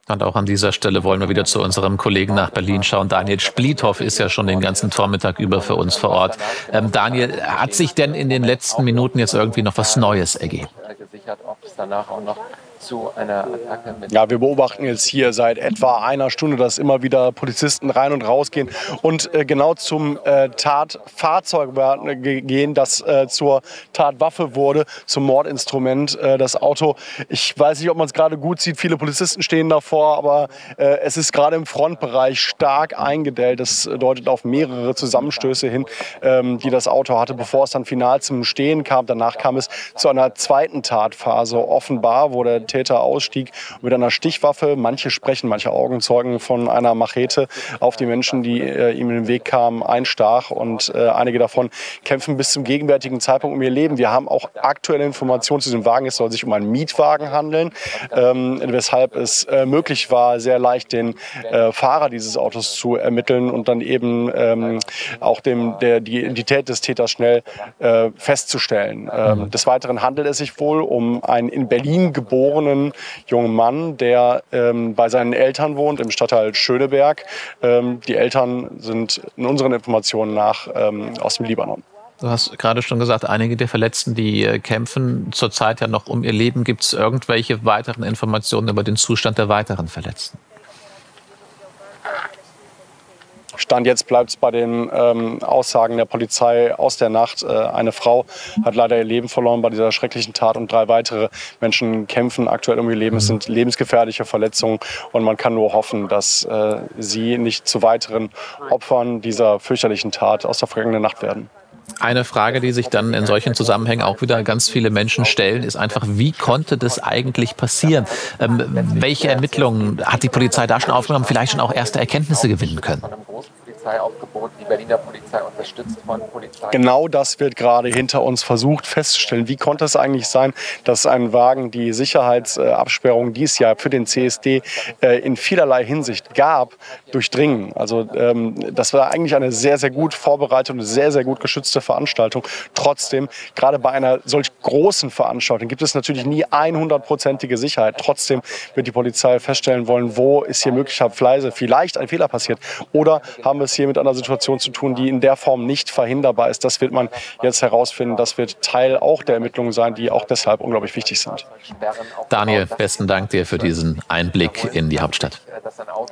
Und auch an dieser Stelle wollen wir wieder zu unserem Kollegen nach Berlin schauen. Daniel Splithoff ist ja schon den ganzen Vormittag über für uns vor Ort. Daniel, hat sich denn in den letzten Minuten jetzt irgendwie noch was Neues ergeben? Ja, wir beobachten jetzt hier seit etwa einer Stunde, dass immer wieder Polizisten rein und raus gehen und genau zum Tatfahrzeug gehen, das zur Tatwaffe wurde, zum Mordinstrument, das Auto. Ich weiß nicht, ob man es gerade gut sieht, viele Polizisten stehen davor, aber es ist gerade im Frontbereich stark eingedellt. Das deutet auf mehrere Zusammenstöße hin, die das Auto hatte, bevor es dann final zum Stehen kam. Danach kam es zu einer zweiten Tatphase, offenbar, wo der Täter ausstieg mit einer Stichwaffe. Manche Augenzeugen von einer Machete auf die Menschen, die ihm in den Weg kamen, einstach. Und einige davon kämpfen bis zum gegenwärtigen Zeitpunkt um ihr Leben. Wir haben auch aktuelle Informationen zu diesem Wagen. Es soll sich um einen Mietwagen handeln, weshalb es möglich war, sehr leicht den Fahrer dieses Autos zu ermitteln und dann eben auch die Identität des Täters schnell festzustellen. Des Weiteren handelt es sich wohl um einen in Berlin geborenen jungen Mann, der bei seinen Eltern wohnt im Stadtteil Schöneberg. Die Eltern sind in unseren Informationen nach aus dem Libanon. Du hast gerade schon gesagt, einige der Verletzten, die kämpfen zurzeit ja noch um ihr Leben. Gibt es irgendwelche weiteren Informationen über den Zustand der weiteren Verletzten? Stand jetzt bleibt es bei den Aussagen der Polizei aus der Nacht. Eine Frau hat leider ihr Leben verloren bei dieser schrecklichen Tat und 3 weitere Menschen kämpfen aktuell um ihr Leben. Es sind lebensgefährliche Verletzungen und man kann nur hoffen, dass sie nicht zu weiteren Opfern dieser fürchterlichen Tat aus der vergangenen Nacht werden. Eine Frage, die sich dann in solchen Zusammenhängen auch wieder ganz viele Menschen stellen, ist einfach, wie konnte das eigentlich passieren? Welche Ermittlungen hat die Polizei da schon aufgenommen, vielleicht schon auch erste Erkenntnisse gewinnen können? Die Berliner Polizei unterstützt von Polizei. Genau das wird gerade hinter uns versucht festzustellen. Wie konnte es eigentlich sein, dass ein Wagen die Sicherheitsabsperrung, die es ja für den CSD in vielerlei Hinsicht gab, durchdringen? Also das war eigentlich eine sehr, sehr gut vorbereitete und sehr, sehr gut geschützte Veranstaltung. Trotzdem, gerade bei einer solch großen Veranstaltung gibt es natürlich nie 100%ige Sicherheit. Trotzdem wird die Polizei feststellen wollen, wo ist hier möglicherweise vielleicht ein Fehler passiert. Oder haben wir es hier mit einer Situation zu tun, die in der Form nicht verhinderbar ist. Das wird man jetzt herausfinden. Das wird Teil auch der Ermittlungen sein, die auch deshalb unglaublich wichtig sind. Daniel, besten Dank dir für diesen Einblick in die Hauptstadt.